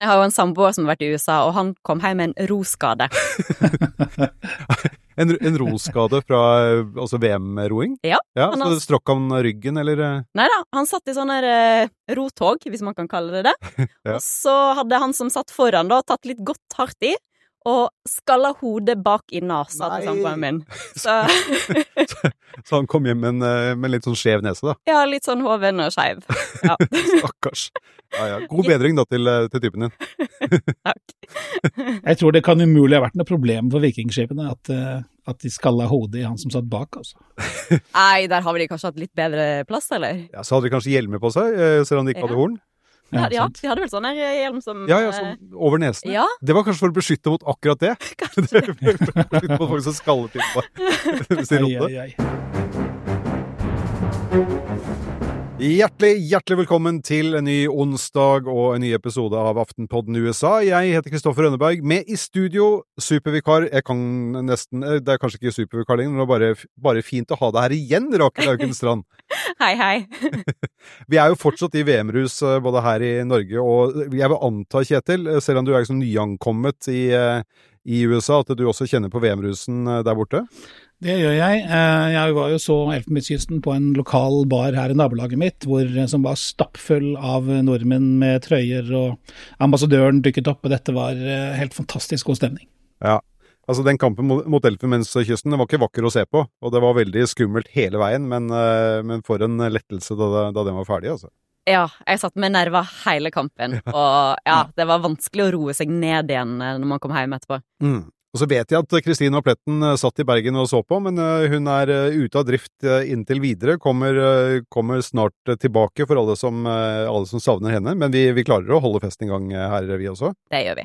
Jeg har jo en samboer som har vært i USA, og han kom hjem med en roskade. En roskade fra altså VM-roing? Ja. Så det stråk han ryggen, eller? Neida, han satt i sånne rotog, hvis man kan kalle det det. Ja. Og så hadde han som satt foran da, tatt litt godt hardt i, og skalla hodet bak i nasa til samboeren min. Så han kom hjem med en litt sånn skjev nese, da? Ja, litt sånn hoven og skjev. Ja. Stakkars. Ja. God bedring da til typen din. Takk. Jeg tror det kan umulig ha vært noe problem for vikingskipene at de skalla hodet i han som satt bak, altså. Nei, der har vi kanskje hatt litt bedre plass, eller? Ja, så hadde de kanskje hjelmer på seg, selv om de ikke hadde horn. Ja, de hadde vel sånn her hjelm som... Ja, sånn over nesen. Ja. Det var kanskje for å beskytte mot akkurat det. Kanskje. Beskytte mot folk som skaller til på. Hjertelig velkommen til en ny onsdag og en ny episode av Aftenpodden USA. Jeg heter Kristoffer Rønneberg, med i studio, supervikar. Jeg kan nesten, det er kanskje ikke supervikar lenger, men det er bare fint å ha deg her igjen, Rakel Haugen Strand. Hei. Vi er jo fortsatt i VM-rus både her i Norge, og jeg vil anta, Kjetil, selv om du er liksom nyankommet i USA, at du også kjenner på VM-rusen der borte? Det gjør jeg. Jeg var jo så Elfenbenskysten på en lokal bar her i nabolaget mitt, som var stappfull av nordmenn med trøyer, og ambassadøren dykket opp, og dette var helt fantastisk god stemning. Ja. Altså, den kampen mot Elfenbenskysten var ikke vakker å se på, og det var veldig skummelt hele veien, men for en lettelse da den var ferdig, altså. Ja, jeg satt med nerver hele kampen, og det var vanskelig å roe seg ned igjen når man kom hjem etterpå. Og så vet jeg at Kristine og Pletten satt i Bergen og så på, men hun er ute av drift inntil videre, kommer snart tilbake for alle som savner henne, men vi klarer å holde fest en gang her, vi også. Det gjør vi.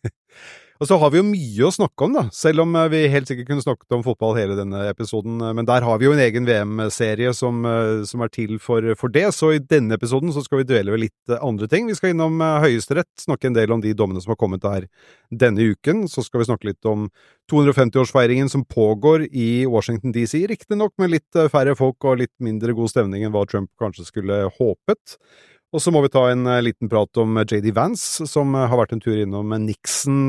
Og så har vi jo mye å snakke om da, selv om vi helt sikkert kunne snakket om fotball hele denne episoden, men der har vi jo en egen VM-serie som er til for det, så i denne episoden så skal vi dvele ved litt andre ting. Vi skal innom Høyesterett, snakke en del om de dommene som har kommet der denne uken, så skal vi snakke litt om 250-årsfeiringen som pågår i Washington DC, riktig nok med litt færre folk og litt mindre god stemning enn hva Trump kanskje skulle håpet. Og så må vi ta en liten prat om J.D. Vance, som har vært en tur innom Nixon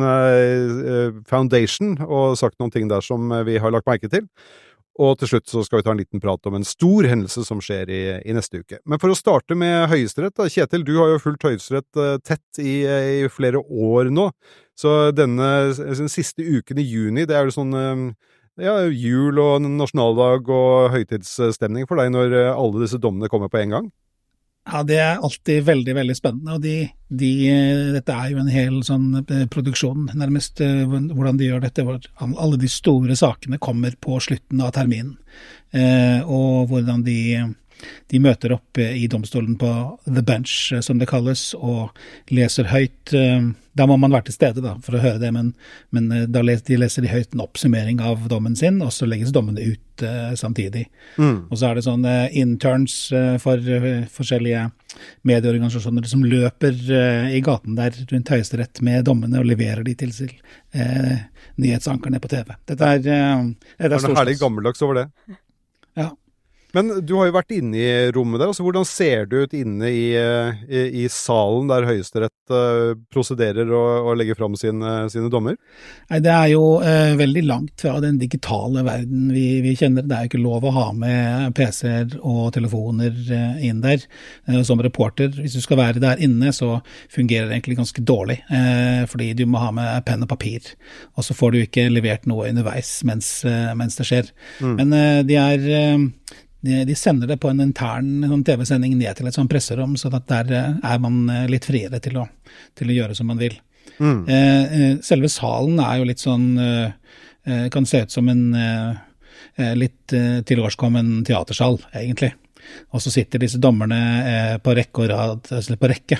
Foundation, og sagt noen ting der som vi har lagt merke til. Og til slutt så skal vi ta en liten prat om en stor hendelse som skjer i neste uke. Men for å starte med Høyesterett, da, Kjetil, du har jo fulgt Høyesterett tett i flere år nå, så den siste uken i juni, det er jo sånn... jul og nasjonaldag og høytidsstemning for deg når alle disse dommene kommer på en gang? Ja, det er alltid veldig, veldig spennende, og dette er jo en hel sånn produksjon, nærmest, hvordan de gjør dette, hvor alle de store sakene kommer på slutten av terminen, og hvordan de møter opp i domstolen på The Bench, som det kalles, og leser høyt. Da må man være til stede da, for å høre det, men da leser de høyt en oppsummering av dommen sin, og så legges dommene ut samtidig. Og så er det sånne interns for forskjellige medieorganisasjoner som løper i gaten der rundt Høyesterett med dommene og leverer de til nyhetsankerne på TV. Dette er noe herlig gammeldags over det. Ja. Men du har jo vært inne i rommet der, altså hvordan ser du ut inne i salen der Høyesterett prosederer og legger fram sine dommer? Nei, det er jo veldig langt fra den digitale verden vi kjenner. Det er jo ikke lov å ha med PC-er og telefoner inn der. Som reporter, hvis du skal være der inne, så fungerer det egentlig ganske dårlig, fordi du må ha med penn og papir, og så får du ikke levert noe underveis mens det skjer. Men de sender det på en intern TV-sending ned til et sånt presserom, så at der er man litt friere til å gjøre som man vil. Selve salen er jo litt sånn, kan se ut som en litt tilårskommen teatersal, egentlig. Og så sitter disse dommerne på rekke og rad, eller på rekke,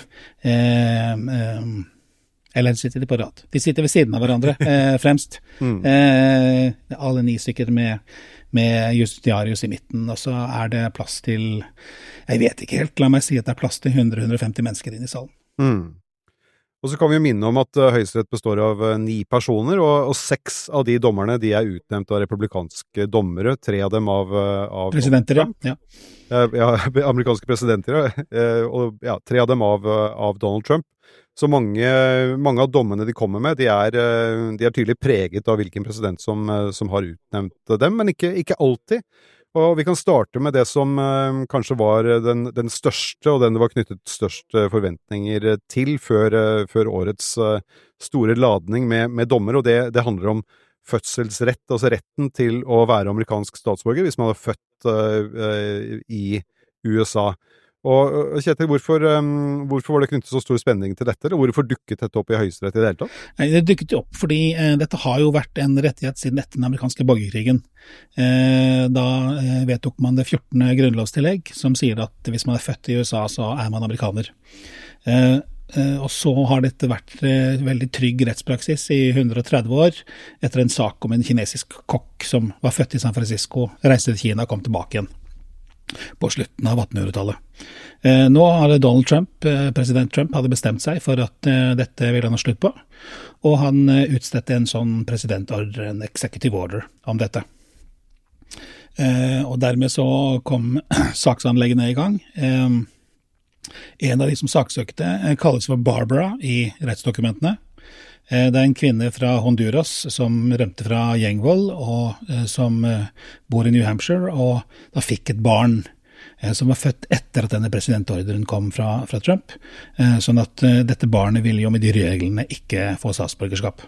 eller sitter de på rad. De sitter ved siden av hverandre, fremst. Alle 9 stykker med justitiarius i midten, og så er det plass til, jeg vet ikke helt, la meg si at det er plass til 100-150 mennesker inn i salen. Og så kan vi minne om at Høyesterett består av 9 personer, og 6 av de dommerne de er utnevnt av republikanske dommere, 3 av dem av presidenter, ja. Ja, amerikanske presidenter, og 3 av dem av Donald Trump. Så mange av dommene de kommer med, de er tydelig preget av hvilken president som har utnevnt dem, men ikke alltid. Og vi kan starte med det som kanskje var den største, og den det var knyttet størst forventninger til før årets store ladning med dommer, og det handler om fødselsrett, altså retten til å være amerikansk statsborger hvis man er født i USA. Og Kjetil, hvorfor var det knyttet så stor spenning til dette, eller hvorfor dukket dette opp i Høyesterett i det hele tatt? Nei, det dukket opp fordi dette har jo vært en rettighet siden etter den amerikanske borgerkrigen. Da vedtok man det 14. grunnlovstillegg, som sier at hvis man er født i USA, så er man amerikaner. Og så har dette vært veldig trygg rettspraksis i 130 år, etter en sak om en kinesisk kokk som var født i San Francisco, reiste til Kina og kom tilbake igjen på slutten av 1800-tallet. Nå har Donald Trump, president Trump, hadde bestemt seg for at dette ville han ha slutt på, og han utstedte en sånn presidentordre, en executive order, om dette. Og dermed så kom saksanleggene i gang. En av de som saksøkte kalles for Barbara i rettsdokumentene. Det er en kvinne fra Honduras som rømte fra gjengvold, og som bor i New Hampshire, og da fikk et barn som var født etter at denne presidentordren kom fra Trump, sånn at dette barnet ville jo med de reglene ikke få statsborgerskap.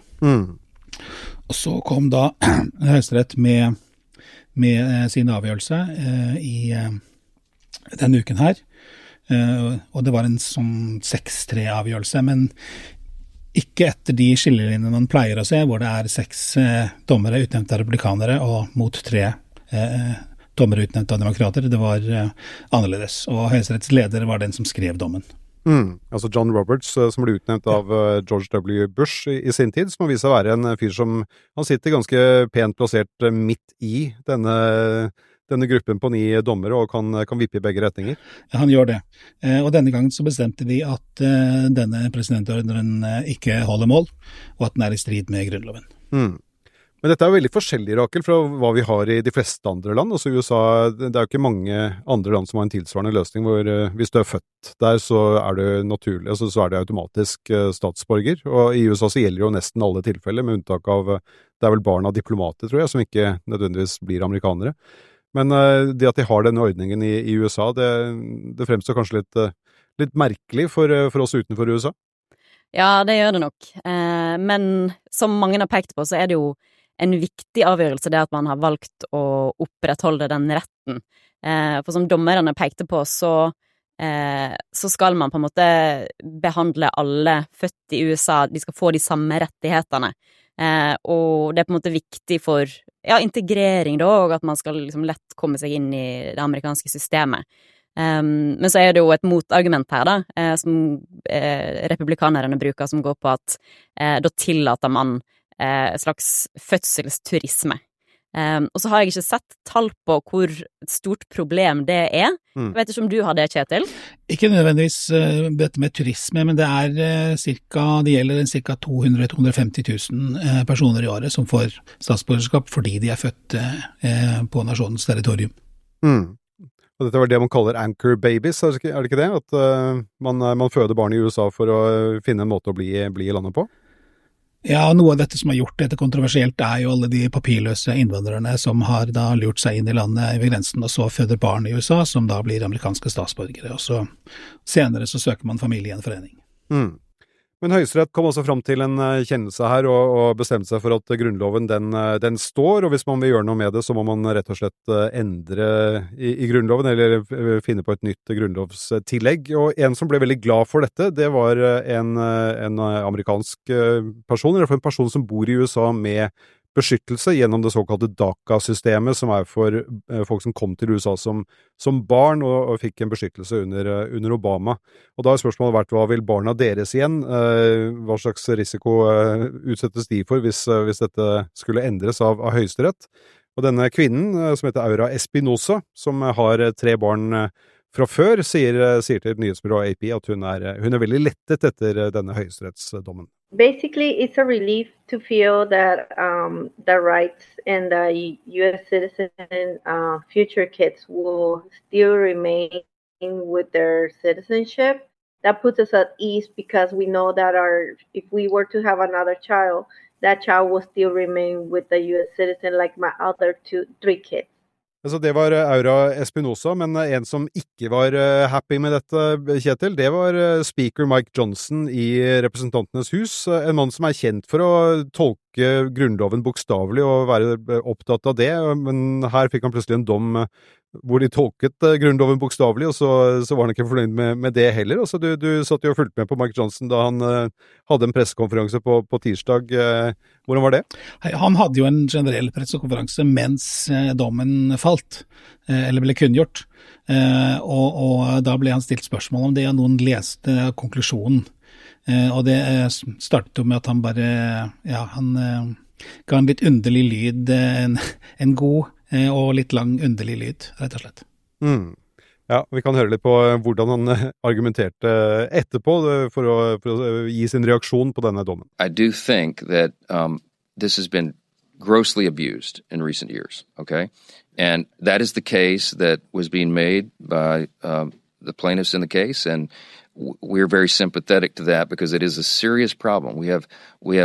Og så kom da Høyesterett med sin avgjørelse i denne uken her, og det var en sånn 6-3-avgjørelse, men ikke etter de skillelinjene man pleier å se, hvor det er 6 dommere utnevnt av republikanere og mot 3 dommere utnevnt av demokrater. Det var annerledes, og Høyesteretts leder var den som skrev dommen. Altså John Roberts, som ble utnevnt av George W. Bush i sin tid, som har vist seg å være en fyr som han sitter ganske pent plassert midt i denne gruppen på 9 dommere og kan vippe i begge retninger. Ja, han gjør det. Og denne gangen så bestemte de at denne presidentordren ikke holder mål, og at den er i strid med grunnloven. Men dette er jo veldig forskjellig, Rakel, fra hva vi har i de fleste andre land. Altså USA, det er jo ikke mange andre land som har en tilsvarende løsning, hvor hvis du er født der, så er det naturlig, altså så er det automatisk statsborger. Og i USA så gjelder jo nesten alle tilfeller, med unntak av, det er vel barn av diplomater, tror jeg, som ikke nødvendigvis blir amerikanere. Men det at de har denne ordningen i USA, det fremstår kanskje litt merkelig for oss utenfor USA? Ja, det gjør det nok. Men som mange har pekt på, så er det jo en viktig avgjørelse det at man har valgt å opprettholde den retten. For som dommerne pekte på, så skal man på en måte behandle alle født i USA, de skal få de samme rettighetene. Og det er på en måte viktig for integrering da, og at man skal liksom lett komme seg inn i det amerikanske systemet. Men så er det jo et motargument her da, som republikanerne bruker, som går på at da tillater man slags fødselsturisme. Og så har jeg ikke sett tall på hvor stort problem det er. Jeg vet ikke om du har det, Kjetil? Ikke nødvendigvis dette med turisme, men det gjelder ca. 200-250 000 personer i året som får statsborgerskap fordi de er født på nasjonens territorium. Og dette var det man kaller anchor babies, er det ikke det? At man føder barn i USA for å finne en måte å bli i landet på? Ja, noe av dette som har gjort dette kontroversielt er jo alle de papirløse innvandrerne som har da lurt seg inn i landet ved grensen, og så føder barn i USA, som da blir amerikanske statsborgere, og så senere så søker man familiegjenforening. Men Høyesterett kom også fram til en kjennelse her, og bestemte seg for at grunnloven den står, og hvis man vil gjøre noe med det, så må man rett og slett endre i grunnloven, eller finne på et nytt grunnlovstillegg. Og en som ble veldig glad for dette, det var en amerikansk person, eller en person som bor i USA med beskyttelse gjennom det såkalte DACA-systemet, som er for folk som kom til USA som barn og fikk en beskyttelse under Obama. Og da har spørsmålet vært, hva vil barna deres igjen? Hva slags risiko utsettes de for hvis dette skulle endres av Høyesterett? Og denne kvinnen, som heter Aura Espinosa, som har 3 barn fra før, sier til nyhetsbyrået AP at hun er veldig lettet etter denne høyesterettsdommen. Basically, it's a relief to feel that the rights and the U.S. citizen future kids will still remain with their citizenship. That puts us at ease because we know that if we were to have another child, that child will still remain with the U.S. citizen like my other 3 kids. Altså det var Aura Espinosa, men en som ikke var happy med dette, Kjetil, det var speaker Mike Johnson i Representantenes hus, en mann som kjent for å tolke grunnloven bokstavelig og være opptatt av det, men her fikk han plutselig en dom hvor de tolket grunnloven bokstavelig, og så var han ikke fornøyd med det heller. Altså du satt jo og fulgte med på Mike Johnson da han hadde en pressekonferanse på tirsdag. Hvordan var det? Han hadde jo en generell pressekonferanse mens dommen falt, eller ble kunngjort. Og da ble han stilt spørsmål om det, og noen leste konklusjonen. Og det startet jo med at han bare, han ga en litt underlig lyd, en god og litt lang underlig lyd, rett og slett. Ja, vi kan høre litt på hvordan han argumenterte etterpå for å gi sin reaksjon på denne dommen. I do think that this has been grossly abused in recent years, okay? And that is the case that was being made by the plaintiffs in the case, and we're very sympathetic to that because it is a serious problem. We have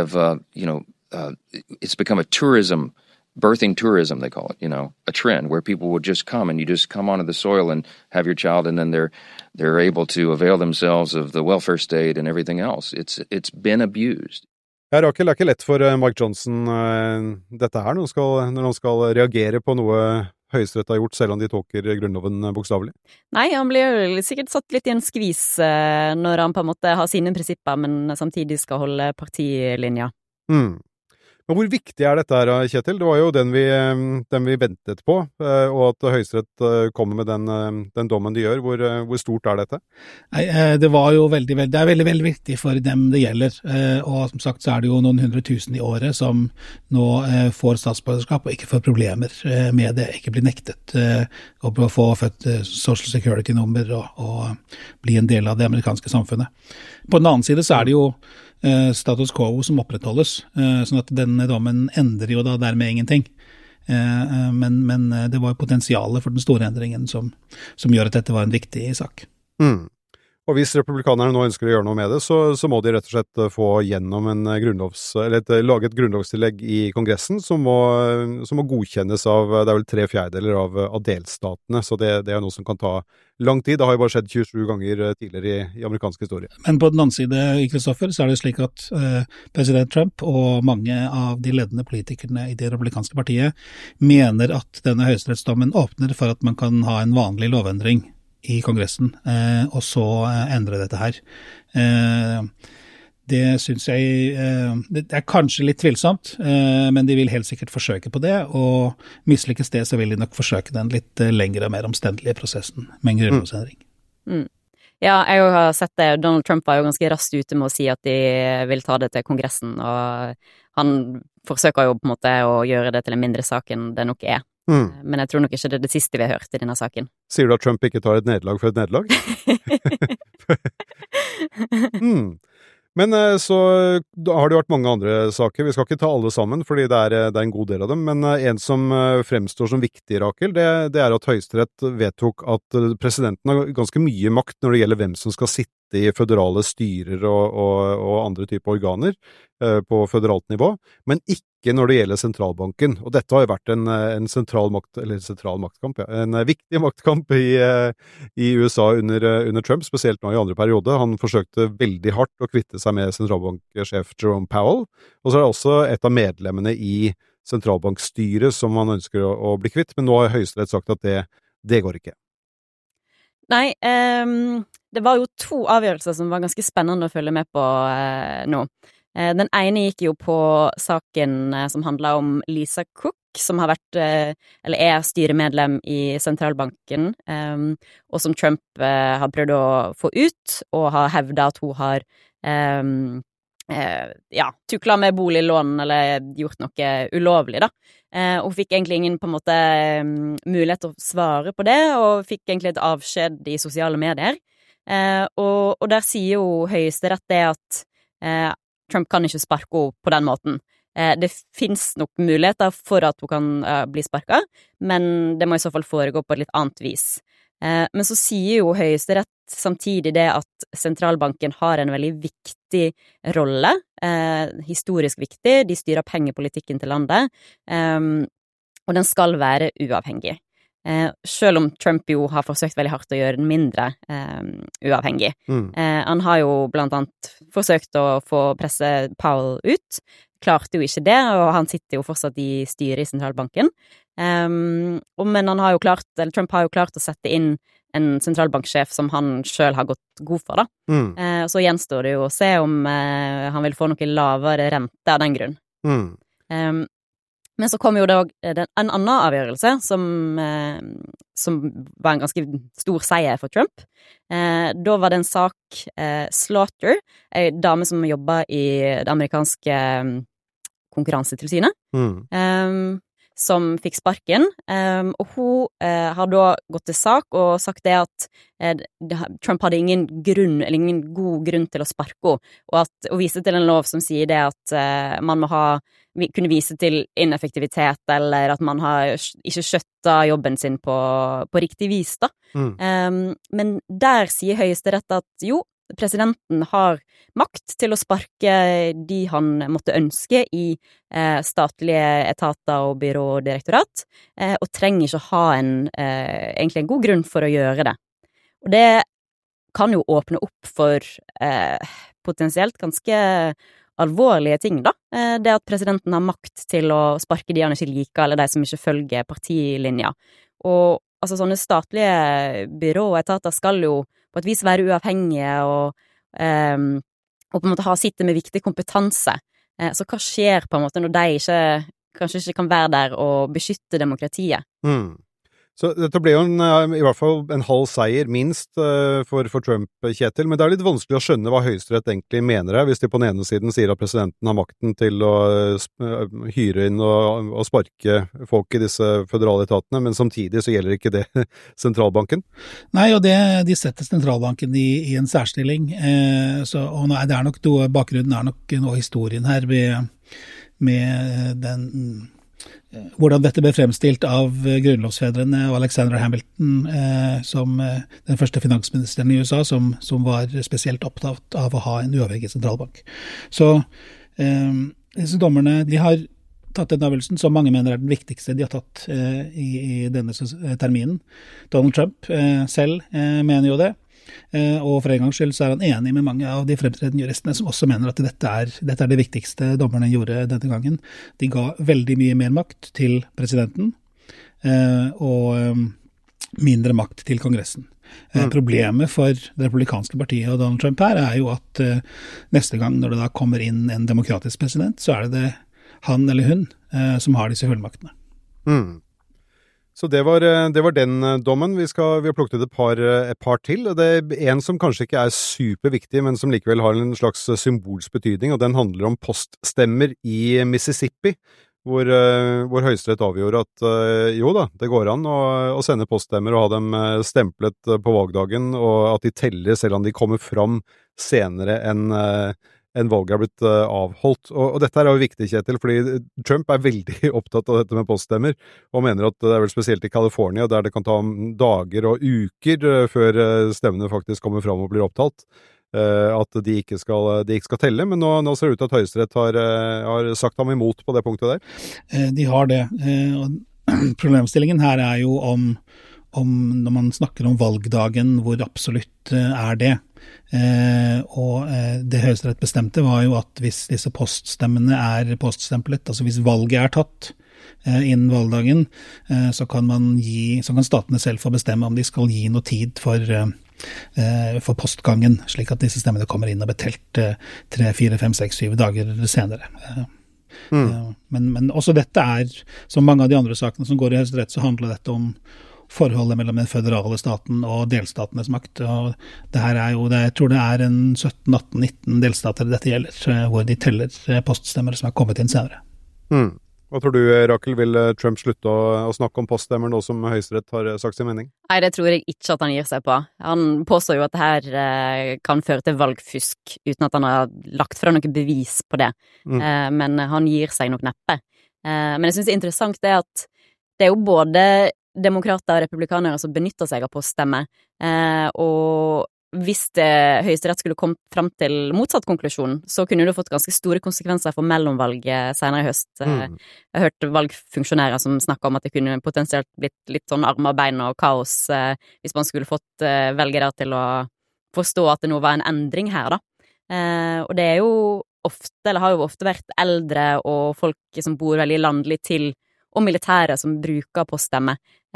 it's become a birthing tourism, they call it, a trend where people would just come and you just come onto the soil and have your child, and then they're able to avail themselves of the welfare state and everything else. It's been abused. Ja, Rakel, det ikke lett for Mike Johnson dette her når han skal reagere på noe Høyesterett har gjort, selv om de tolker grunnloven bokstavelig. Nei, han blir jo sikkert satt litt i en skvis når han på en måte har sine prinsipper, men samtidig skal holde partilinja. Men hvor viktig dette her, Kjetil? Det var jo den vi ventet på, og at Høyesterett kommer med den dommen de gjør. Hvor stort dette? Nei, det var jo det er veldig, veldig viktig for dem det gjelder, og som sagt så det jo noen 100 000 i året som nå får statsborgerskap og ikke får problemer med det, ikke blir nektet å få født social security number og bli en del av det amerikanske samfunnet. På den annen side så det jo status quo som opprettholdes, sånn at denne dommen endrer jo da dermed ingenting. Men det var potensialet for den store endringen som gjør at dette var en viktig sak. Og hvis republikanerne nå ønsker å gjøre noe med det, så må de rett og slett få gjennom lage et grunnlovstillegg i Kongressen som må godkjennes av, det vel 3/4 av delstatene, så det noe som kan ta lang tid. Det har jo bare skjedd 27 ganger tidligere i amerikansk historie. Men på den andre side, Kristoffer, så det slik at president Trump og mange av de ledende politikerne i det republikanske partiet mener at denne høyesterettsdommen åpner for at man kan ha en vanlig lovendring i Kongressen, og så endre dette her. Det synes jeg, det kanskje litt tvilsomt, men de vil helt sikkert forsøke på det, og mislykkes det, så vil de nok forsøke den litt lengre og mer omstendelige prosessen med en grunnlovsendring. Ja, jeg har sett det. Donald Trump var jo ganske raskt ute med å si at de vil ta det til Kongressen, og han forsøker jo på en måte å gjøre det til en mindre sak enn det nok Men jeg tror nok ikke det det siste vi har hørt i denne saken. Sier du at Trump ikke tar et nederlag for et nederlag? Men så har det vært mange andre saker. Vi skal ikke ta alle sammen, fordi det en god del av dem. Men en som fremstår som viktig, Rakel, det at Høyesterett vedtok at presidenten har ganske mye makt når det gjelder hvem som skal sitte i føderale styrer og andre typer organer på føderalt nivå, men ikke når det gjelder sentralbanken. Og dette har jo vært en sentral maktkamp, en viktig maktkamp i USA under Trump, spesielt nå i andre periode. Han forsøkte veldig hardt å kvitte seg med sentralbanksjef Jerome Powell, og så det også et av medlemmene i sentralbankstyret som han ønsker å bli kvitt, men nå har Høyesterett sagt at det går ikke. Nei, det var jo 2 avgjørelser som var ganske spennende å følge med på nå. Den ene gikk jo på saken som handlet om Lisa Cook, som har vært, eller styremedlem i sentralbanken, og som Trump har prøvd å få ut, og har hevdet at hun har tukla med boliglån eller gjort noe ulovlig, da. Og fikk egentlig ingen på en måte mulighet til å svare på det, og fikk egentlig et avskjed i sosiale medier. Og der sier jo Høyesterett det at Trump kan ikke sparke henne på den måten. Det finnes nok muligheter for at hun kan bli sparket, men det må i så fall foregå på et litt annet vis. Men så sier jo Høyesterett samtidig det at sentralbanken har en veldig viktig rolle, historisk viktig, de styrer pengepolitikken til landet, og den skal være uavhengig. Selv om Trump jo har forsøkt veldig hardt å gjøre den mindre uavhengig. Han har jo blant annet forsøkt å få presse Powell ut, klarte jo ikke det, og han sitter jo fortsatt i styret i sentralbanken. Men Trump har jo klart å sette inn en sentralbanksjef som han selv har gått god for, da. Så gjenstår det jo å se om han vil få noe lavere rente av den grunn. Men så kom jo det en annen avgjørelse som var en ganske stor seier for Trump. Da var det en sak, Slaughter, en dame som jobber i det amerikanske konkurransetilsynet, som fikk sparken, og hun har da gått til sak og sagt det at Trump hadde ingen god grunn til å sparke henne, og vise til en lov som sier det at man må kunne vise til ineffektivitet, eller at man har ikke skjøttet jobben sin på riktig vis, da. Men der sier Høyesterett at jo, presidenten har makt til å sparke de han måtte ønske i statlige etater og byrå og direktorat, og trenger ikke å ha egentlig en god grunn for å gjøre det. Og det kan jo åpne opp for potensielt ganske alvorlige ting, da. Det at presidenten har makt til å sparke de han ikke liker, eller de som ikke følger partilinja. Og altså sånne statlige byrå og etater skal jo på et vis være uavhengige og på en måte sitte med viktig kompetanse. Så hva skjer på en måte når de kanskje ikke kan være der og beskytte demokratiet? Så dette ble jo i hvert fall en halv seier, minst, for Trump, Kjetil. Men det er litt vanskelig å skjønne hva Høyesterett egentlig mener her, hvis de på den ene siden sier at presidenten har makten til å hyre inn og sparke folk i disse føderale etatene, men samtidig så gjelder ikke det sentralbanken. Nei, og de setter sentralbanken i en særstilling. Og det er nok bakgrunnen er nok noe historien her med den hvordan dette ble fremstilt av grunnlovsfedrene og Alexander Hamilton som den første finansministeren i USA som var spesielt opptatt av å ha en uavhengig sentralbank. Så disse dommerne, de har tatt den avgjørelsen som mange mener er den viktigste de har tatt i denne terminen. Donald Trump selv mener jo det. Og for en gangs skyld så er han enig med mange av de fremtredende juristene som også mener at dette er det viktigste dommerne gjorde denne gangen. De ga veldig mye mer makt til presidenten og mindre makt til Kongressen. Problemet for det republikanske partiet og Donald Trump her er jo at neste gang når det da kommer inn en demokratisk president, så er det han eller hun som har disse fullmaktene. Så det var den dommen. Vi har plukket et par til. Det er en som kanskje ikke er superviktig, men som likevel har en slags symbolsk betydning, og den handler om poststemmer i Mississippi, hvor Høyesterett avgjorde at jo da, det går an å sende poststemmer og ha dem stemplet på valgdagen, og at de teller selv om de kommer fram senere enn valget har blitt avholdt. Og dette er jo viktig, Kjetil, fordi Trump er veldig opptatt av dette med poststemmer, og mener at det er vel spesielt i California, der det kan ta dager og uker før stemmene faktisk kommer fram og blir opptalt, at de ikke skal telle, men nå ser det ut til at Høyesterett har sagt ham imot på det punktet der. De har det, og problemstillingen her er jo om når man snakker om valgdagen, hvor absolutt er det. Og det Høyesterett bestemte var jo at hvis disse poststemmene er poststemplet, altså hvis valget er tatt innen valgdagen, så kan statene selv få bestemme om de skal gi noe tid for postgangen, slik at disse stemmene kommer inn og betelt 3, 4, 5, 6, 7 dager senere. Men også dette som mange av de andre sakene som går i Høyesterett, så handler dette om forholdet mellom den føderale staten og delstatenes makt. Og det her jeg tror det en 17-18-19 delstater dette gjelder, hvor de teller poststemmer som kommet inn senere. Hva tror du, Rakel, vil Trump slutte å snakke om poststemmer nå som Høyesterett har sagt sin mening? Nei, det tror jeg ikke at han gir seg på. Han påstår jo at det her kan føre til valgfusk, uten at han har lagt fra noe bevis på det. Men han gir seg nok neppe. Men jeg synes det interessant at det jo både demokrater og republikanere som benytter seg av poststemme, og hvis Høyesterett skulle komme frem til motsatt konklusjon, så kunne det fått ganske store konsekvenser for mellomvalget senere i høst. Jeg har hørt valgfunksjonærer som snakker om at det kunne potensielt blitt litt sånn armer, bein og kaos hvis man skulle fått velgere til å forstå at det nå var en endring her, da. Og det jo ofte, eller har jo ofte vært eldre og folk som bor veldig landlig til, og militære som bruker poststemme.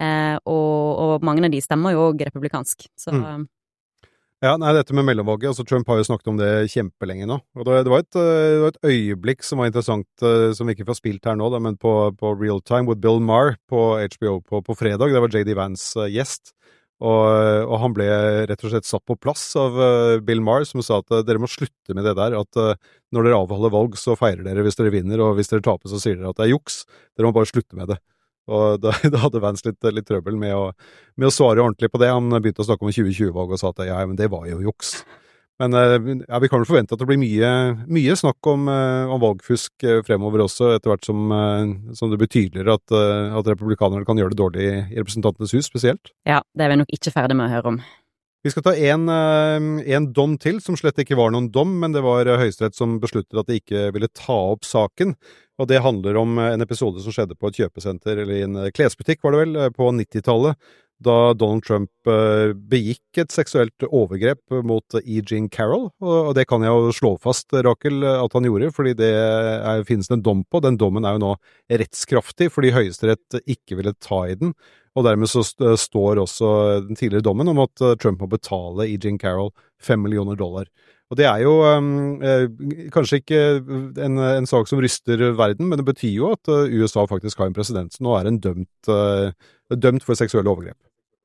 Og mange av de stemmer jo også republikansk, så... Ja, nei, dette med mellomvalget, altså Trump har jo snakket om det kjempelenge nå, og det var et øyeblikk som var interessant, som vi ikke får spilt her nå, da, men på Real Time with Bill Maher på HBO på fredag, det var J.D. Vance gjest, og han ble rett og slett satt på plass av Bill Maher, som sa at dere må slutte med det der, at når dere avholder valg, så feirer dere hvis dere vinner, og hvis dere taper, så sier dere at det juks, dere må bare slutte med det. Og da hadde Vance litt trøbbel med å svare ordentlig på det. Han begynte å snakke om 2020-valg og sa at ja, men det var jo juks. Men ja, vi kan vel forvente at det blir mye snakk om valgfusk fremover også, etter hvert som det blir tydeligere at republikanerne kan gjøre det dårlig i representantenes hus spesielt. Ja, det vi nok ikke ferdig med å høre om. Vi skal ta en dom til, som slett ikke var noen dom, men det var Høyesterett som besluttet at de ikke ville ta opp saken. Og det handler om en episode som skjedde på et kjøpesenter, eller i en klesbutikk var det vel, på 90-tallet, da Donald Trump begikk et seksuelt overgrep mot E. Jean Carroll, og det kan jeg jo slå fast, Rakel, at han gjorde, fordi det finnes en dom på. Den dommen jo nå rettskraftig, fordi Høyesterett ikke ville ta i den, og dermed så står også den tidligere dommen om at Trump må betale E. Jean Carroll $5 millioner. Og det jo kanskje ikke en sak som ryster verden, men det betyr jo at USA faktisk har en president som nå en dømt for seksuelle overgrep.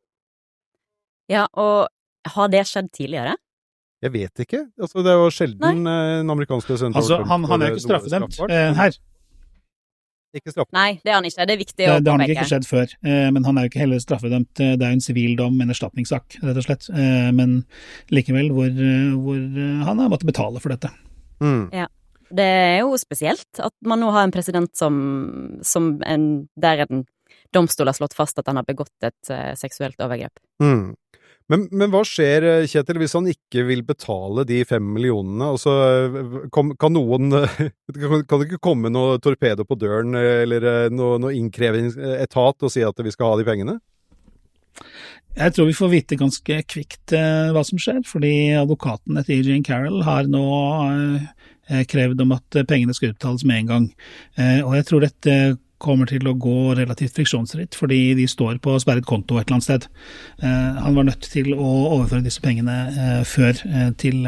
Ja, og har det skjedd tidligere? Jeg vet ikke. Altså, det jo sjelden en amerikansk president... Altså, han ikke straffedømt her. Ikke straffedømt. Nei, det han ikke. Det viktig å påpeke. Det har nok ikke skjedd før, men han jo ikke heller straffedømt. Det jo en sivil dom, en erstatningssak, rett og slett. Men likevel hvor han har måttet betale for dette. Ja, det jo spesielt at man nå har en president der en domstol har slått fast at han har begått et seksuelt overgrep. Men hva skjer, Kjetil, hvis han ikke vil betale de 5 millionene? Altså, kan det ikke komme noe torpedo på døren, eller noe innkrevingsetat og si at vi skal ha de pengene? Jeg tror vi får vite ganske kvikt hva som skjer, fordi advokaten etter E. Jean Carroll har nå krevd om at pengene skal utbetales med en gang. Og jeg tror dette kommer til å gå relativt friksjonsfritt, fordi de står på sperret konto et eller annet sted. Han var nødt til å overføre disse pengene før til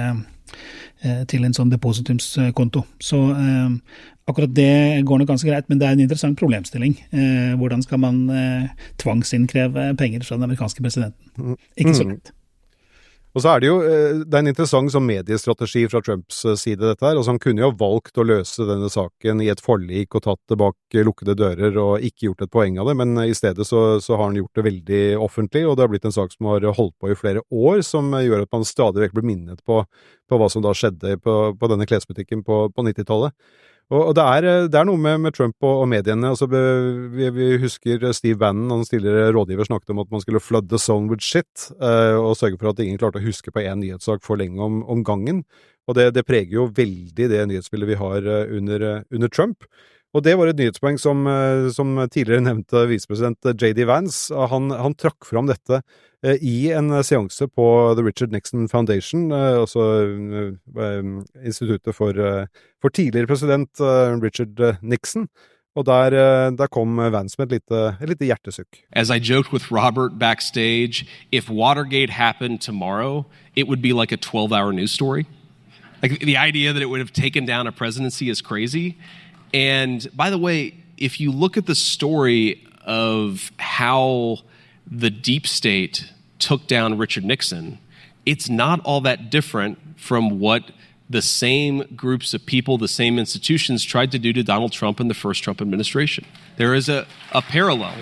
en sånn depositumskonto. Så akkurat det går nok ganske greit, men det en interessant problemstilling. Hvordan skal man tvangsinnkreve penger fra den amerikanske presidenten? Ikke så lett. Og så det jo det en interessant sånn mediestrategi fra Trumps side dette her. Altså han kunne jo valgt å løse denne saken i et forlik og tatt det bak lukkede dører og ikke gjort et poeng av det, men i stedet så har han gjort det veldig offentlig, og det har blitt en sak som har holdt på i flere år, som gjør at man stadig vekk blir minnet på hva som da skjedde på denne klesbutikken på 90-tallet. Og det noe med Trump og mediene. Altså, vi husker Steve Bannon, hans tidligere rådgiver, snakket om at man skulle flood the zone with shit, og sørge for at ingen klarte å huske på en nyhetssak for lenge om gangen. Og det preger jo veldig det nyhetsbildet vi har under Trump. Og det var et nyhetspoeng som tidligere nevnte visepresident J.D. Vance. Han trakk fram dette i en seanse på The Richard Nixon Foundation, altså instituttet for tidligere president Richard Nixon. Og der kom Vance med et lite hjertesukk. As I joked with Robert backstage, if Watergate happened tomorrow, it would be like a 12-hour news story. Like the idea that it would have taken down a presidency is crazy. And by the way, if you look at the story of how the deep state took down Richard Nixon, it's not all that different from what the same groups of people, the same institutions tried to do to Donald Trump in the first Trump administration. There is a parallel.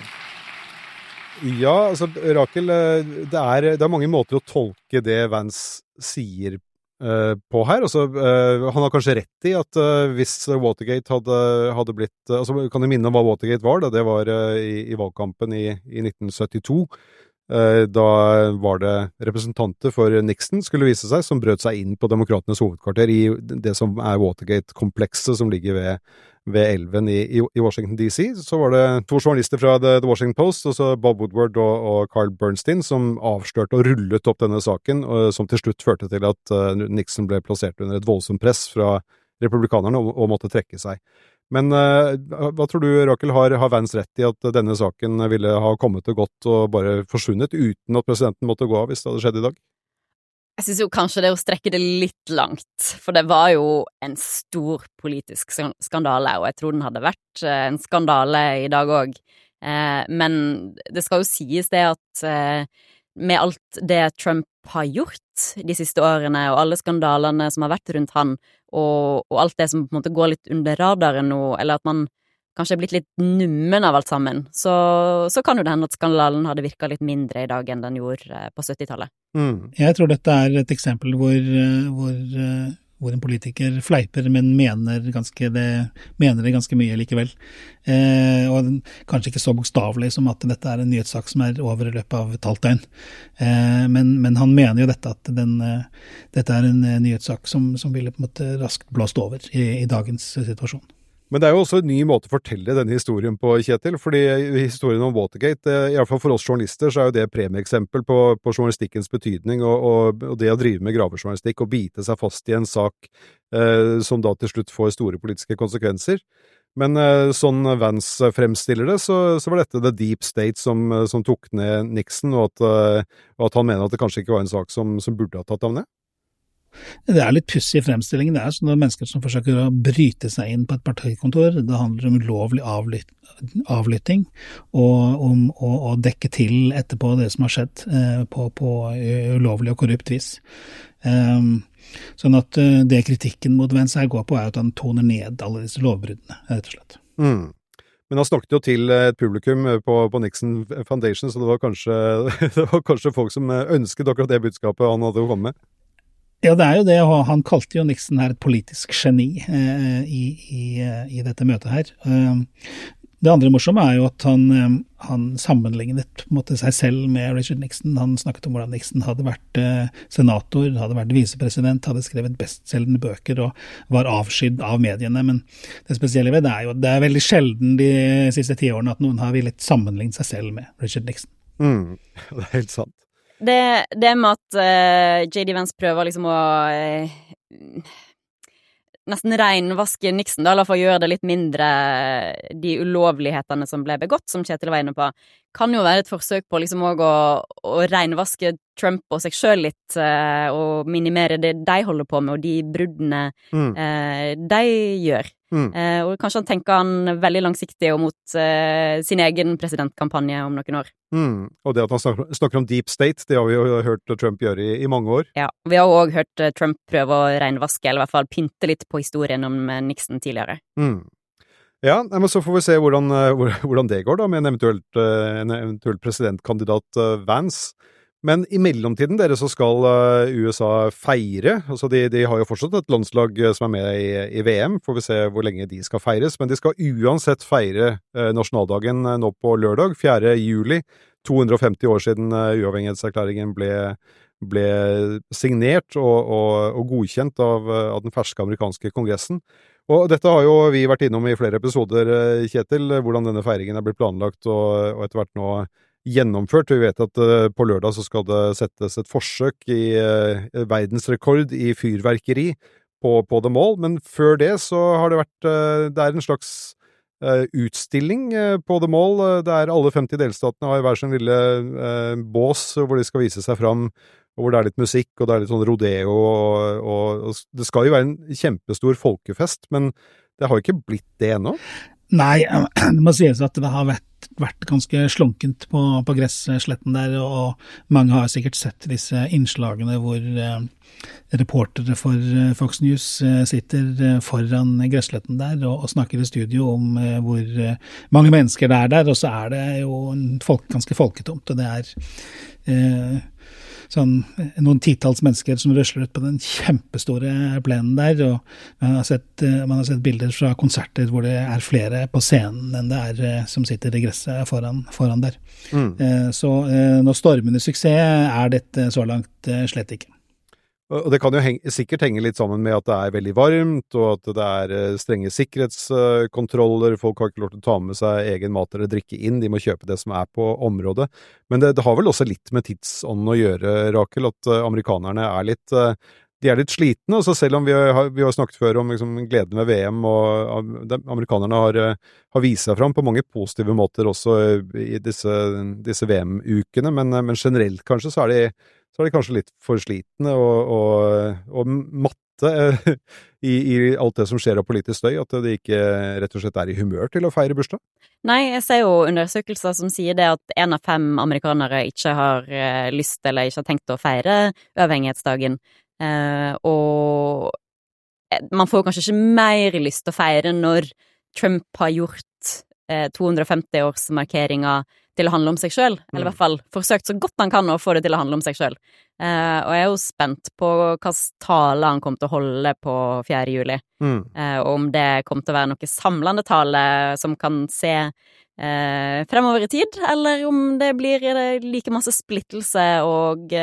Ja, altså, Rakel, det er mange måter å tolke det Vance sier på her. Altså, han har kanskje rett i at hvis Watergate hadde blitt... Altså, kan du minne om hva Watergate var? Da? Det var i valgkampen i 1972. Da var det representanter for Nixon, skulle vise seg, som brøt seg inn på demokratenes hovedkvarter i det som Watergate-komplekset som ligger ved elven i Washington DC. Så var det 2 journalister fra The Washington Post, også Bob Woodward og Carl Bernstein, som avslørte og rullet opp denne saken, som til slutt førte til at Nixon ble plassert under et voldsomt press fra republikanerne og måtte trekke seg. Men hva tror du, Rakel, har Vance rett i at denne saken ville ha kommet og gått og bare forsvunnet uten at presidenten måtte gå av hvis det hadde skjedd i dag? Jeg synes jo kanskje det å strekke det litt langt, for det var jo en stor politisk skandale, og jeg tror den hadde vært en skandale i dag også. Men det skal jo sies det at med alt det Trump har gjort de siste årene, og alle skandalene som har vært rundt han, og alt det som på en måte går litt under radaren nå, eller at man kanskje er blitt litt nummen av alt sammen, så kan jo det hende at skandalen hadde virket litt mindre i dag enn den gjorde på 70-tallet. Jeg tror dette er et eksempel hvor en politiker fleiper, men mener det ganske mye likevel. Og kanskje ikke så bokstavelig som at dette er en nyhetssak som er over i løpet av et halvt døgn. Men han mener jo dette at dette er en nyhetssak som ville på en måte raskt blåst over i dagens situasjon. Men det er jo også en ny måte å fortelle denne historien på, Kjetil, fordi historien om Watergate, i hvert fall for oss journalister, så er jo det premieksempel på journalistikkens betydning, og det å drive med gravejournalistikk og bite seg fast i en sak som da til slutt får store politiske konsekvenser. Men sånn Vance fremstiller det, så var dette The Deep State som tok ned Nixon, og at han mener at det kanskje ikke var en sak som burde ha tatt ham ned. Det er litt pussig fremstilling. Det er sånne mennesker som forsøker å bryte seg inn på et partikontor. Det handler om ulovlig avlytting og om å dekke til etterpå det som har skjedd på ulovlig og korrupt vis. Sånn at det kritikken mot Vance her går på er at han toner ned alle disse lovbruddene, rett og slett. Men han snakket jo til et publikum på Nixon Foundation, så det var kanskje folk som ønsket akkurat det budskapet han hadde kommet med. Ja, det er jo det, og han kalte jo Nixon her et politisk geni i dette møtet her. Det andre morsomme er jo at han sammenlignet på en måte seg selv med Richard Nixon. Han snakket om hvordan Nixon hadde vært senator, hadde vært visepresident, hadde skrevet bestselgende bøker og var avskydd av mediene. Men det spesielle ved det er jo det er veldig sjelden de siste 10 årene at noen har villet sammenligne seg selv med Richard Nixon. Det er helt sant. Det med at J.D. Vance prøver liksom å nesten renvaske Nixon, da, eller for å gjøre det litt mindre de ulovlighetene som ble begått, som Kjetil var inne på, kan jo være et forsøk på liksom også å renvaske Trump og seg selv litt, og minimere det de holder på med, og de bruddene de gjør. Og kanskje han tenker veldig langsiktig og mot sin egen presidentkampanje om noen år. Og det at han snakker om deep state, det har vi jo hørt Trump gjøre i mange år. Ja, vi har også hørt Trump prøve å renvaske, eller i hvert fall pynte litt på historien om Nixon tidligere. Ja, men så får vi se hvordan det går da, med en eventuell presidentkandidat Vance. Men i mellomtiden, dere, så skal USA feire, altså de har jo fortsatt et landslag som er med i VM, får vi se hvor lenge de skal feires, men de skal uansett feire nasjonaldagen nå på lørdag, 4. juli, 250 år siden uavhengighetserklæringen ble signert og godkjent av den ferske amerikanske kongressen. Og dette har jo vi vært innom i flere episoder, Kjetil, hvordan denne feiringen er blitt planlagt og etter hvert nå gjennomført. Vi vet at på lørdag så skal det settes et forsøk i verdensrekord i fyrverkeri på The Mall, men før det så har det er en slags utstilling på The Mall, der alle 50 delstatene har hver sin lille bås hvor de skal vise seg fram, og hvor det er litt musikk, og det er litt sånn rodeo, og det skal jo være en kjempestor folkefest, men det har jo ikke blitt det ennå. Nei, det må sies at det har vært ganske slunkent på gressletten der, og mange har sikkert sett disse innslagene hvor reportere for Fox News sitter foran gressletten der og snakker i studio om hvor mange mennesker det er der, og så er det jo ganske folketomt, og det er noen titalls mennesker som rusler ut på den kjempestore plenen der, og man har sett bilder fra konserter hvor det er flere på scenen enn det er som sitter i gresset foran der. Så når stormende suksess er dette så langt slett ikke. Og det kan jo sikkert henge litt sammen med at det er veldig varmt, og at det er strenge sikkerhetskontroller, folk har ikke lov til å ta med seg egen mat eller drikke inn, de må kjøpe det som er på området. Men det har vel også litt med tidsånden å gjøre, Rakel, at amerikanerne er litt slitne, og så selv om vi har snakket før om liksom, gleden ved VM, og amerikanerne har vist seg fram på mange positive måter også i disse VM-ukene, men generelt kanskje så er de kanskje litt for slitne og matte i alt det som skjer av politisk støy, at de ikke rett og slett er i humør til å feire bursdag? Nei, jeg ser jo undersøkelser som sier det at 1 av 5 amerikanere ikke har lyst eller ikke har tenkt å feire uavhengighetsdagen. Og man får kanskje ikke mer lyst til å feire når Trump har gjort 250-årsmarkeringa til å handle om seg selv, eller i hvert fall forsøkt så godt han kan å få det til å handle om seg selv. Og jeg er jo spent på hva tale han kommer til å holde på 4. juli, og om det kommer til å være noe samlende tale som kan se fremover i tid, eller om det blir like masse splittelse og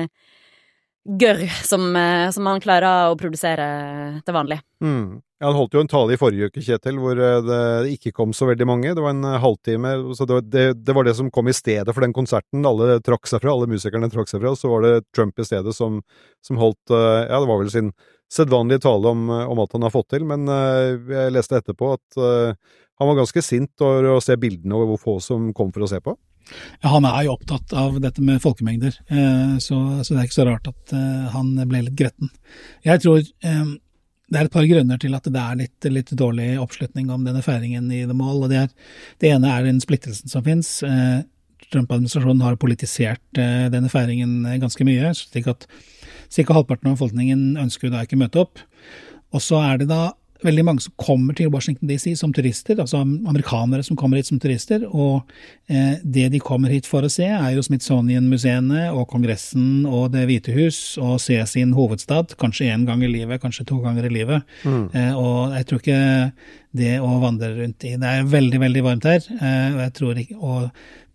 gørr som han klarer å produsere til vanlig. Han holdt jo en tale i forrige uke, Kjetil, hvor det ikke kom så veldig mange. Det var en halvtime, så det var det som kom i stedet for den konserten. Alle trakk seg fra, alle musikerne trakk seg fra, så var det Trump i stedet som holdt, det var vel sin sedvanlige tale om alt han har fått til, men jeg leste etterpå at han var ganske sint over å se bildene og hvor få som kom for å se på. Ja, han er jo opptatt av dette med folkemengder, så det er ikke så rart at han ble litt gretten. Jeg tror det er et par grunner til at det er litt dårlig oppslutning om denne feiringen i The Mall, og det ene er den splittelsen som finnes. Trump-administrasjonen har politisert denne feiringen ganske mye, slik at cirka halvparten av befolkningen ønsker da ikke møte opp. Og så er det da veldig mange som kommer til Washington DC som turister, altså amerikanere som kommer hit som turister, og det de kommer hit for å se er jo Smithsonian-museene og Kongressen og Det Hvite Hus, og se sin hovedstad, kanskje 1 gang i livet, kanskje 2 ganger i livet. Og jeg tror ikke det å vandre rundt i, det er veldig, veldig varmt her, og jeg tror ikke å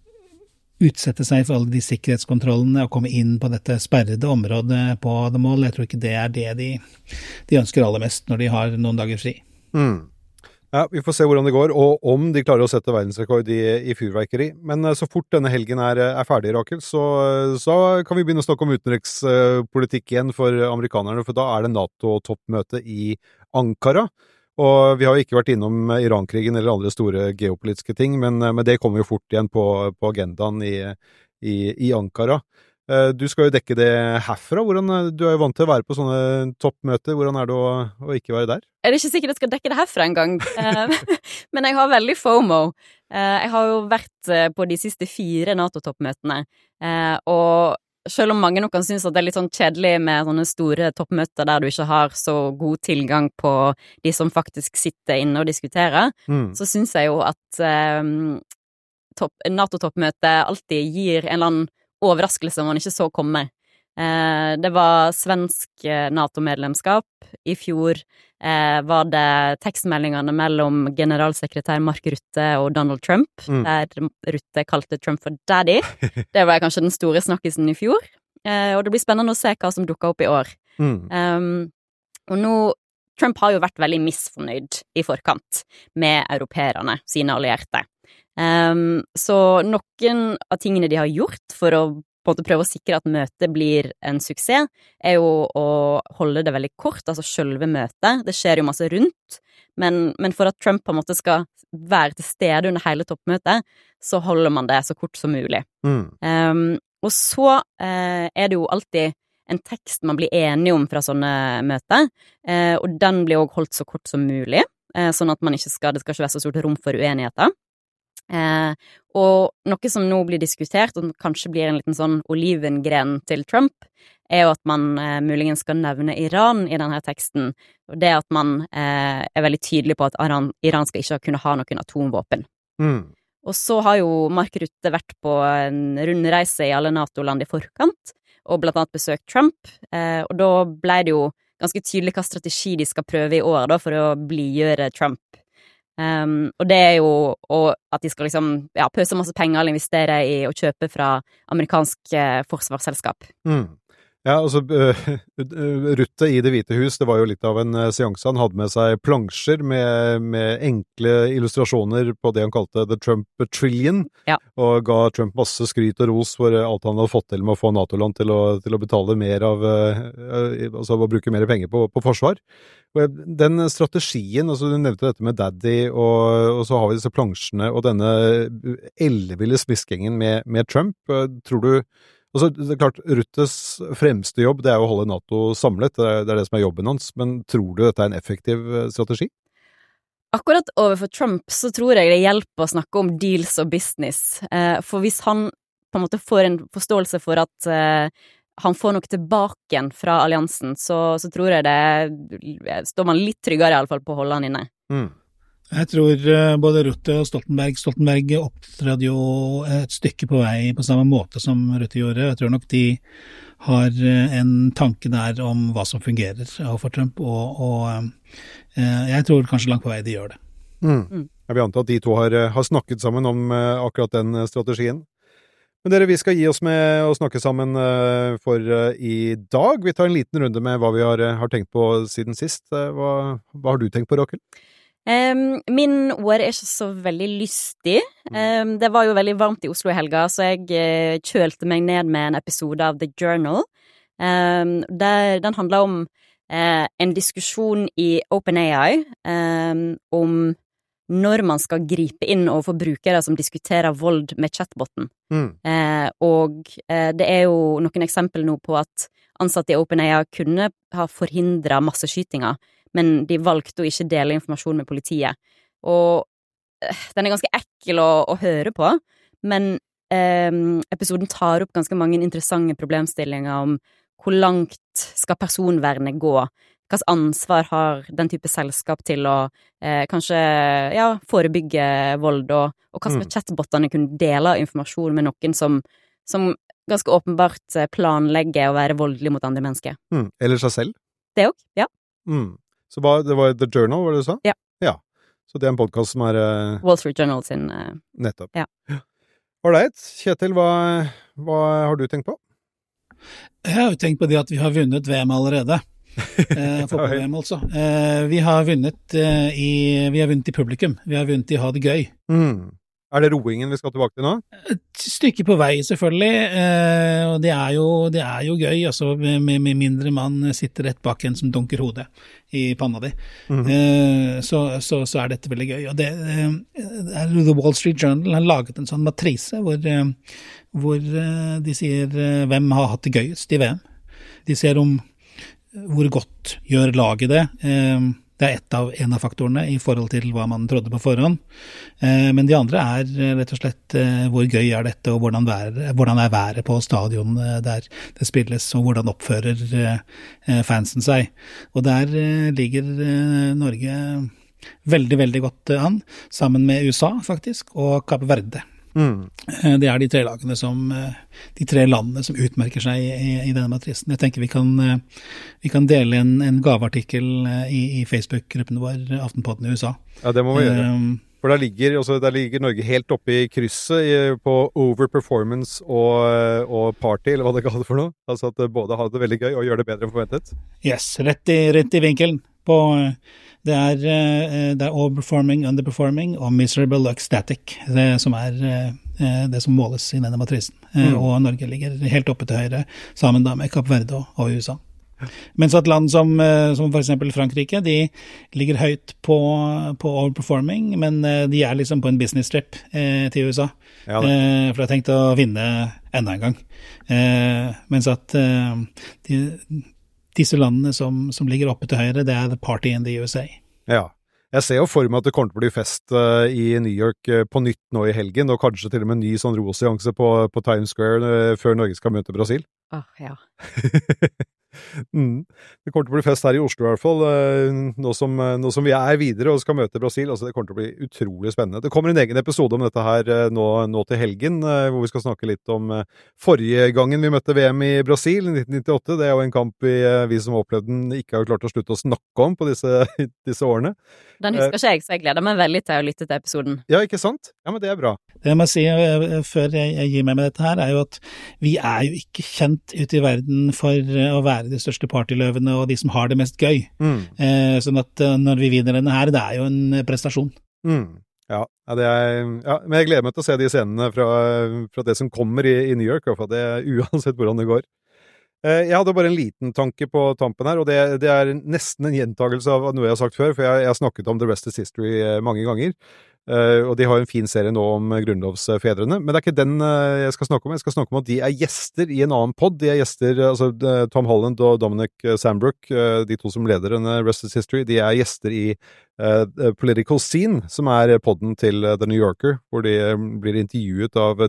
utsette seg for alle de sikkerhetskontrollene og komme inn på dette sperrede området på The Mall. Jeg tror ikke det er det de ønsker aller mest når de har noen dager fri. Ja, vi får se hvordan det går, og om de klarer å sette verdensrekord i fyrverkeri. Men så fort denne helgen er ferdig, Rakel, så kan vi begynne å snakke om utenrikspolitikk igjen for amerikanerne, for da er det NATO-toppmøte i Ankara. Og vi har jo ikke vært innom Iran-krigen eller andre store geopolitiske ting, men det kommer jo fort igjen på agendaen i Ankara. Du skal jo dekke det herfra. Du er jo vant til å være på sånne toppmøter. Hvordan er det å ikke være der? Er det ikke sikkert jeg skal dekke det herfra en gang, men jeg har veldig FOMO. Jeg har jo vært på de siste 4 NATO-toppmøtene, og selv om mange nok kan synes at det er litt sånn kjedelig med sånne store toppmøter der du ikke har så god tilgang på de som faktisk sitter inne og diskuterer, så synes jeg jo at NATO-toppmøtet alltid gir en eller annen overraskelse man ikke så komme. Det var svensk NATO-medlemskap. I fjor var det tekstmeldingene mellom generalsekretær Mark Rutte og Donald Trump, der Rutte kalte Trump for daddy. Det var kanskje den store snakkisen i fjor, og det blir spennende å se hva som dukker opp i år. Og nå, Trump har jo vært veldig misfornøyd i forkant med europeerne, sine allierte. Så noen av tingene de har gjort for å på en måte prøve å sikre at møtet blir en suksess, er jo å holde det veldig kort, altså selve møtet. Det skjer jo masse rundt, men for at Trump på en måte skal være til stede under hele toppmøtet, så holder man det så kort som mulig. Og så er det jo alltid en tekst man blir enige om fra sånne møter, og den blir også holdt så kort som mulig. sånn at det skal ikke være så stort rom for uenigheter. Og noe som nå blir diskutert, og kanskje blir en liten sånn olivengren til Trump, jo at man muligens skal nevne Iran i denne teksten, og det at man veldig tydelig på at Iran skal ikke kunne ha noen atomvåpen. Og så har jo Mark Rutte vært på en rundreise i alle NATO-land i forkant, og blant annet besøkt Trump, og da ble det jo ganske tydelig hva strategi de skal prøve i år da, for å blidgjøre Trump. Og det jo at de skal liksom, pøse masse penger eller investere i å kjøpe fra amerikansk forsvarsselskap. Ja, altså, Rutte i Det hvite hus, det var jo litt av en seanse. Han hadde med seg plansjer med enkle illustrasjoner på det han kalte The Trump Trillion, og ga Trump masse skryt og ros for alt han hadde fått til med å få NATO-land til å betale mer altså å bruke mer penger på forsvar. Den strategien, altså du nevnte dette med Daddy, og så har vi disse plansjene, og denne elleville smiskengen med Trump, tror du. Altså, det klart, Ruttes fremste jobb, det å holde NATO samlet, det det som jobben hans, men tror du dette en effektiv strategi? Akkurat overfor Trump så tror jeg det hjelper å snakke om deals og business, for hvis han på en måte får en forståelse for at han får noe tilbake igjen fra alliansen, så tror jeg det står man litt tryggere i alle fall på å holde han inne. Jeg tror både Rutte og Stoltenberg opptrådte jo et stykke på vei på samme måte som Rutte gjorde. Jeg tror nok de har en tanke der om hva som fungerer for Trump, og jeg tror kanskje langt på vei de gjør det. Jeg vil anta at de to har snakket sammen om akkurat den strategien. Men dere, vi skal gi oss med å snakke sammen for i dag. Vi tar en liten runde med hva vi har tenkt på siden sist. Hva har du tenkt på, Rakel? Min år ikke så veldig lystig. Det var jo veldig varmt i Oslo i helga, så jeg kjølte meg ned med en episode av The Journal. Den handler om en diskusjon i OpenAI om når man skal gripe inn overfor brukere som diskuterer vold med chatboten. Og det jo noen eksempler nå på at ansatte i OpenAI kunne ha forhindret masseskytinger, men de valgte å ikke dele informasjon med politiet. Og den ganske ekkel å høre på, men episoden tar opp ganske mange interessante problemstillinger om hvor langt skal personvernet gå, hvilket ansvar har den type selskap til å kanskje forebygge vold, og hva skal chatbotene kunne dele informasjon med noen som ganske åpenbart planlegger å være voldelig mot andre mennesker. Eller seg selv? Det også, ja. Så det var The Journal, var det du sa? Ja. Så det en podcast som Wall Street Journal sin nettopp. Ja. Alright, Kjetil, hva har du tenkt på? Jeg har jo tenkt på det at vi har vunnet VM allerede. Fotball-VM altså. Vi har vunnet i publikum. Vi har vunnet i ha det gøy. Det roingen vi skal tilbake til nå? Et stykke på vei, selvfølgelig. Og det jo gøy, altså, med mindre man sitter rett bak en som dunker hodet i panna di. Så dette veldig gøy. Og det The Wall Street Journal har laget en sånn matrise hvor de sier hvem har hatt det gøyest i VM. De ser om hvor godt gjør laget det. Det en av faktorene i forhold til hva man trodde på forhånd. Men de andre rett og slett hvor gøy dette, og hvordan været på stadion der det spilles, og hvordan oppfører fansen seg. Og der ligger Norge veldig, veldig godt an, sammen med USA faktisk, og Kapp Verde. Det de tre landene som utmerker seg i denne matrisen. Jeg tenker vi kan dele en gaveartikkel i Facebook-gruppen vår, Aftenpodden i USA. Ja, det må vi gjøre. For der ligger Norge helt oppe i krysset på overperformance og party, eller hva det kalles for noe. Altså at både har det veldig gøy og gjør det bedre enn forventet. Yes, rett i vinkelen på... Det overperforming, underperforming og miserable og ecstatic, det som det som måles i denne matrisen. Og Norge ligger helt oppe til høyre, sammen da med Kapp Verde og USA. Mens at land som for eksempel Frankrike, de ligger høyt på overperforming, men de liksom på en business trip til USA. Ja, for de har tenkt å vinne enda en gang. Mens at disse landene som ligger oppe til høyre, det the party in the USA. Ja, Jeg ser jo for meg at det kommer til å bli fest i New York på nytt nå i helgen, og kanskje til og med en ny sånn roseanse på Times Square før Norge skal møte Brasil. Ja. Det kommer til å bli fest her i Oslo i hvert fall, nå som vi videre og skal møte Brasil. Altså, det kommer til å bli utrolig spennende. Det kommer en egen episode om dette her nå til helgen, hvor vi skal snakke litt om forrige gangen vi møtte VM i Brasil i 1998. Det er jo en kamp vi som opplevde den ikke har klart å slutte å snakke om på disse årene. Den husker ikke jeg, så jeg gleder meg veldig til å lytte til episoden. Ja, ikke sant? Ja, men det er bra. Det jeg må si før jeg gir meg med dette her, er jo at vi er jo ikke kjent ute i verden for å være de største partyløvene og de som har det mest gøy. Sånn at når vi vinner denne her, det er jo en prestasjon. Ja, men jeg gleder meg til å se de scenene fra det som kommer i New York, for det uansett hvordan det går. Jeg hadde bare en liten tanke på tampen her, og det er nesten en gjentagelse av noe jeg har sagt før, for jeg har snakket om The Rest is History mange ganger, og de har en fin serie nå om grunnlovsfedrene, men det er ikke den jeg skal snakke om. Jeg skal snakke om at de er gjester i en annen podd. De er gjester, altså Tom Holland og Dominic Sandbrook, de to som leder denne Rest is History, de er gjester i Political Scene, som er podden til The New Yorker, hvor de blir intervjuet av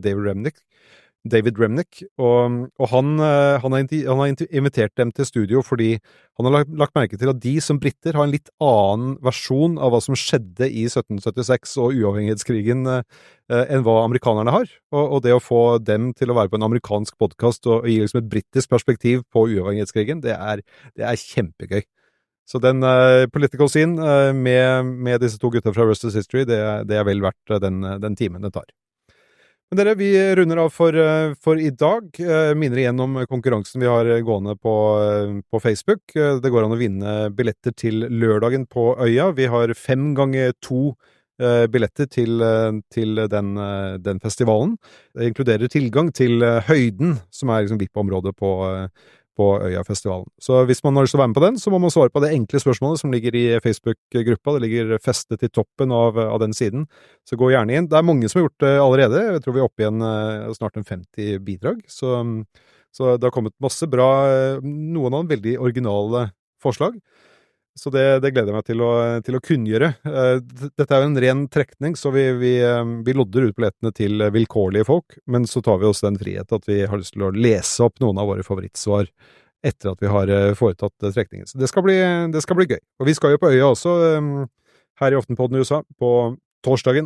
David Remnick, og han har invitert dem til studio fordi han har lagt merke til at de som britter har en litt annen versjon av hva som skjedde i 1776 og uavhengighetskrigen enn hva amerikanerne har, og det å få dem til å være på en amerikansk podcast og gi liksom et britisk perspektiv på uavhengighetskrigen, det er kjempegøy. Så den Political Scene med disse to gutta fra Rest is History, det er vel verdt den timen det tar. Men dere, vi runder av for i dag. Minner igjen om konkurransen vi har gående på Facebook. Det går an å vinne billetter til lørdagen på Øya. Vi har 5 ganger 2 billetter til den festivalen. Det inkluderer tilgang til høyden, som er liksom VIP-området på Øyafestivalen. Så hvis man har lyst til å være med på den, så må man svare på det enkle spørsmålet som ligger i Facebook-gruppa. Det ligger festet i toppen av den siden. Så gå gjerne inn. Det er mange som har gjort det allerede. Jeg tror vi er oppe igjen snart en 50 bidrag. Så det har kommet masse bra, noen av dem veldig originale forslag. Så det gleder jeg meg til å kunngjøre. Dette er jo en ren trekning, så vi lodder ut billettene til vilkårlige folk, men så tar vi oss den frihet at vi har lyst til å lese opp noen av våre favorittsvar etter at vi har foretatt trekningen. Så det skal bli gøy. Og vi skal jo på Øya også, her i Aftenpodden i USA, på torsdag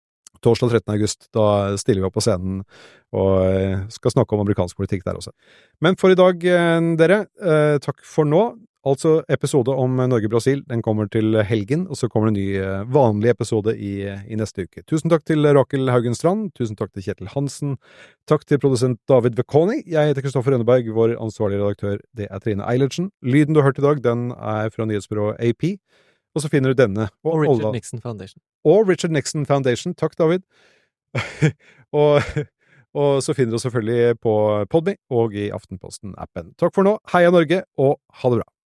13. august. Da stiller vi opp på scenen og skal snakke om amerikansk politikk der også. Men for i dag, dere, takk for nå. Altså episode om Norge-Brasil, den kommer til helgen, og så kommer det en ny vanlig episode i neste uke. Tusen takk til Rakel Haugenstrand, tusen takk til Kjetil Hansen, takk til produsent David Vekoni. Jeg heter Kristoffer Rønneberg, vår ansvarlige redaktør, det er Trine Eilertsen. Lyden du har hørt i dag, den er fra nyhetsbyrået AP, og så finner du denne. Og Richard Nixon Foundation. Og Richard Nixon Foundation, takk David. Og så finner du selvfølgelig på Podme og i Aftenposten-appen. Takk for nå, heia Norge, og ha det bra!